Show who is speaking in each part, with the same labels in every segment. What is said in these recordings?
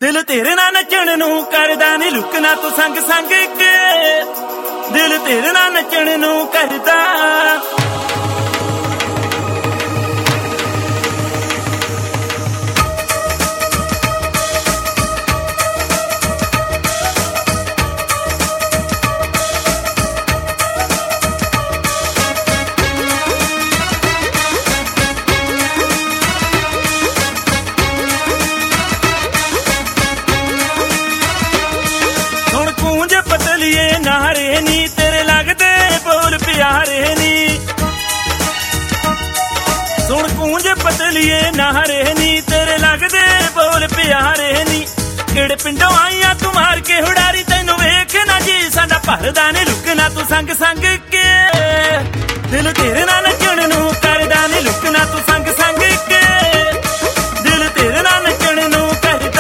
Speaker 1: ਦਿਲ ਤੇਰੇ ਨਾਲ ਨੱਚਣ ਨੂੰ ਕਰਦਾ ਨੀ ਲੁਕਣਾ ਤੂੰ ਸੰਗ ਸੰਗ ਕੇ ਦਿਲ ਤੇਰੇ ਨਾਲ ਨੱਚਣ ਨੂੰ ਕਰਦਾ ਪਤਲੀਏ ਨਾਰੇ ਨੀ ਤੇਰੇ ਲੱਗਦੇ ਬੋਲ ਪਿਆਰੇ ਨੀ ਸੁਣ ਕੂੰਜ ਪਤਲੀਏ ਨਾਰੇ ਨੀ ਤੇਰੇ ਲੱਗਦੇ ਬੋਲ ਪਿਆਰੇ ਨੀ ਕਿਹੜੇ ਪਿੰਡੋਂ ਆਈਆਂ ਤੂੰ ਮਾਰ ਕੇ ਹੁੜਾਰੀ ਤੈਨੂੰ ਵੇਖ ਨਾ ਜੀ ਸਾਡਾ ਭਰਦਾ ਨੀ ਲੁਕਣਾ ਤੂੰ ਸੰਗ ਸੰਗ ਕੇ ਦਿਲ ਤੇਰੇ ਨਾਲ ਨੱਚਣ ਨੂੰ ਕਰਦਾ ਨੀ ਲੁਕਣਾ ਤੂੰ ਸੰਗ ਸੰਗ ਕੇ ਦਿਲ ਤੇਰੇ ਨਾਲ ਨੱਚਣ ਨੂੰ ਕਰਦਾ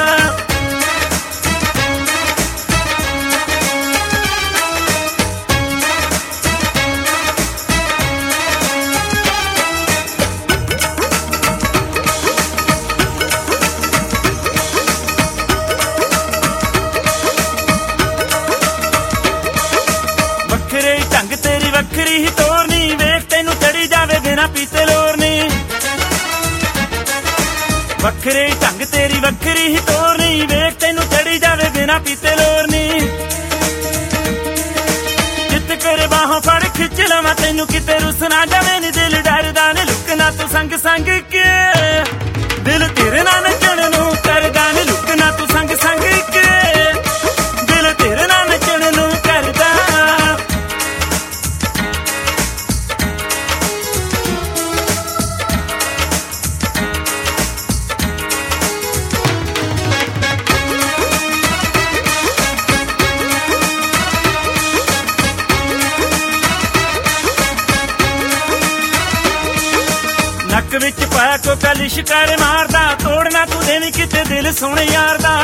Speaker 1: ਵੱਖਰੇ ਢੰਗ ਤੇਰੀ ਵੱਖਰੀ ਹੀ ਤੋਰਨੀ ਵੇਖ ਤੈਨੂੰ ਚੜੀ ਜਾਵੇ ਬਿਨਾ ਪੀਤੇ ਲੋਰਨੀ ਵੱਖਰੇ ਢੰਗ ਤੇਰੀ ਵੱਖਰੀ ਹੀ ਤੋਰਨੀ ਵੇਖ ਤੈਨੂੰ ਚੜੀ ਜਾਵੇ ਬਿਨਾ ਪੀਤੇ ਲੋਰਨੀ ਜਿੱਤ ਕਰ ਬਾਹਾਂ ਫੜ ਖਿੱਚ ਲਵਾਂ ਤੈਨੂੰ ਕਿਤੇ ਰੁੱਸ ਨਾ ਜਾਵੇ ਨੀ ਦਿਲ ਡਰਦਾ ਨੀ ਲੁਕਣਾ ਤੂੰ ਸੰਗ ਸੰਗ ਕੇ ਦਿਲ ਤੇਰੇ ਨਾਲ ਨੱਚਣ ਨੂੰ ਕਰਦਾ ਨੀ ਲੁਕਣਾ ਤੂੰ ਸੰਗ ਸੰਗ ਕੇ ਦਿਲ ਤੇਰੇ ਨਾਲ ਨੱਚਣ ਨੂੰ ਕਰਦਾ ਨੱਕ ਵਿੱਚ ਪਾਇਆ ਕੋਕਾ ਲਿਸ਼ਕਾਰੇ ਮਾਰਦਾ ਤੋੜਨਾ ਤੂੰ ਦੇਵੀਂ ਕਿਤੇ ਦਿਲ ਸੋਹਣੇ ਯਾਰ ਦਾ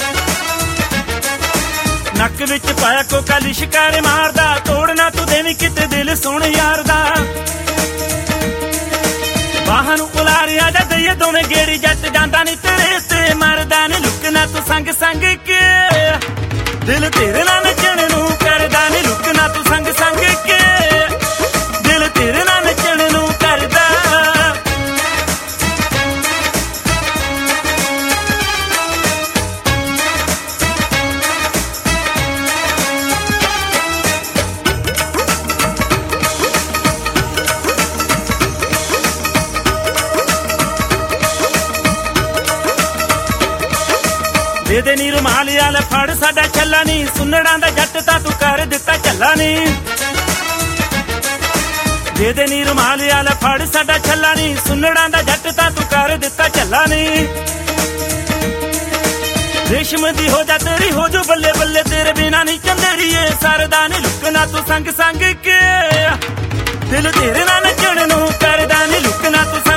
Speaker 1: ਨੱਕ ਵਿੱਚ ਪਾਇਆ ਕੋਕਾ ਲਿਸ਼ਕਾਰੇ ਮਾਰਦਾ ਤੋੜਨਾ ਤੂੰ ਦੇਵੀਂ ਕਿਤੇ ਦਿਲ ਸੋਹਣੇ ਯਾਰ ਦਾ ਬਾਹਾਂ ਨੂੰ ਉਲਾਰਿਆ ਜਾ ਦਈਏ ਦੋਵੇਂ ਗੇੜੀ ਜੱਟ ਜਾਂਦਾ ਨੀ ਤੇਰੇ ਤੇ ਮਰਦਾ ਨੀ ਲੁਕਣਾ ਤੂੰ ਸੰਗ ਸੰਗ ਕੇ ਦਿਲ ਤੇਰੇ ਨਾਲ ਨੱਚਣ ਨੂੰ ਕਰਦਾ ਨੀ ਲੁਕਣਾ ਤੂੰ ਸੰਗ ਸੰਗ ਕੇ ਦਿਲ ਤੇਰੇ ਨਾਲ ਨੱਚਣ ਨੂੰ ਕਰਦਾ ਦੇ ਦੇ ਨੀ ਰੁਮਾਲ ਵਾਲਾ ਫੜ ਸਾਡਾ ਛੱਲਾ ਨੀ ਸੁੰਨੜਾਂ ਦਾ ਜੱਟ ਤਾਂ ਤੂੰ ਕਰ ਦਿੱਤਾ ਝੱਲਾ ਨੀ ਦੇ ਦੇ ਨੀ ਰੁਮਾਲ ਵਾਲਾ ਫੜ ਸਾਡਾ ਛੱਲਾ ਨੀ ਸੁੰਨੜਾਂ ਦਾ ਜੱਟ ਤਾਂ ਤੂੰ ਕਰ ਦਿੱਤਾ ਝੱਲਾ ਨੀ ਰੇਸ਼ਮ ਦੀ ਹੋ ਜਾ ਤੇਰੀ ਹੋ ਜੋ ਬੱਲੇ ਬੱਲੇ ਤੇਰੇ ਬਿਨਾ ਨੀ ਚੰਦਰੀਏ ਸਰਦਾ ਨੀ ਲੁਕਣਾ ਤੂੰ ਸੰਗ ਸੰਗ ਕੇ ਦਿਲ ਤੇਰੇ ਨਾਲ ਨੱਚਣ ਨੂੰ ਕਰਦਾ ਨੀ ਲੁਕਣਾ ਤੂੰ